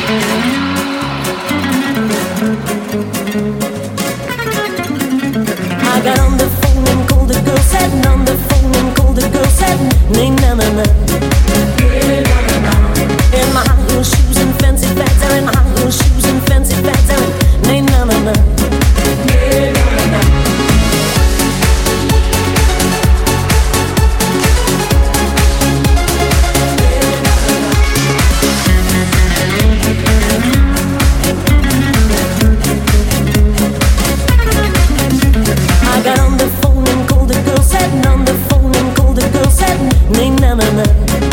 I got on the phone and called the girl, said on the phone and called the girl, said nay na na na. In my high heel shoes and fancy bags, they're in my high heel shoes and fancy bags, they're in nay na na na. I got on the phone and called the girl, said on the phone and called the girl, said nay na na na.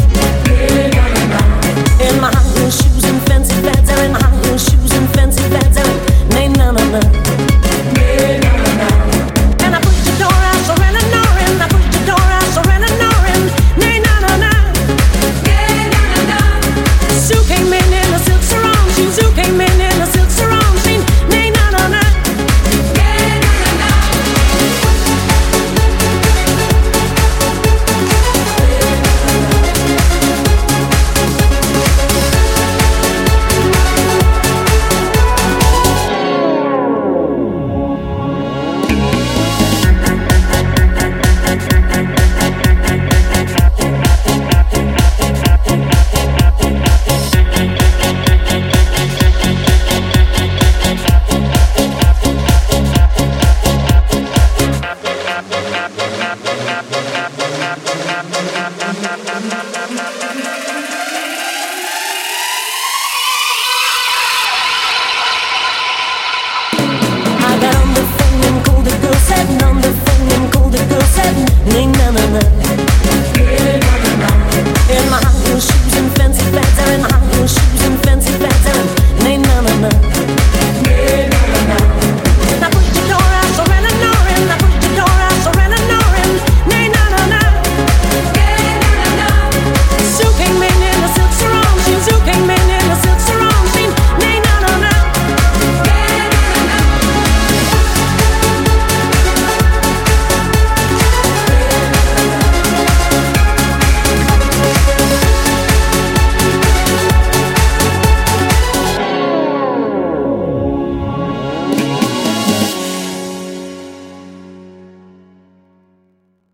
In my high heel shoes and fancy bags, they're in my high heel shoes and fancy bags, they're in nay na na na. And I pushed the door out, so ran a norin'. I pushed the door out, so ran a norin'. Nay na na na. Sue came in a silk sarong. Sue came in a silk sarong. Nay na na na. I got on the phone and called the girl, said on the phone and called the girl, said nay na na na.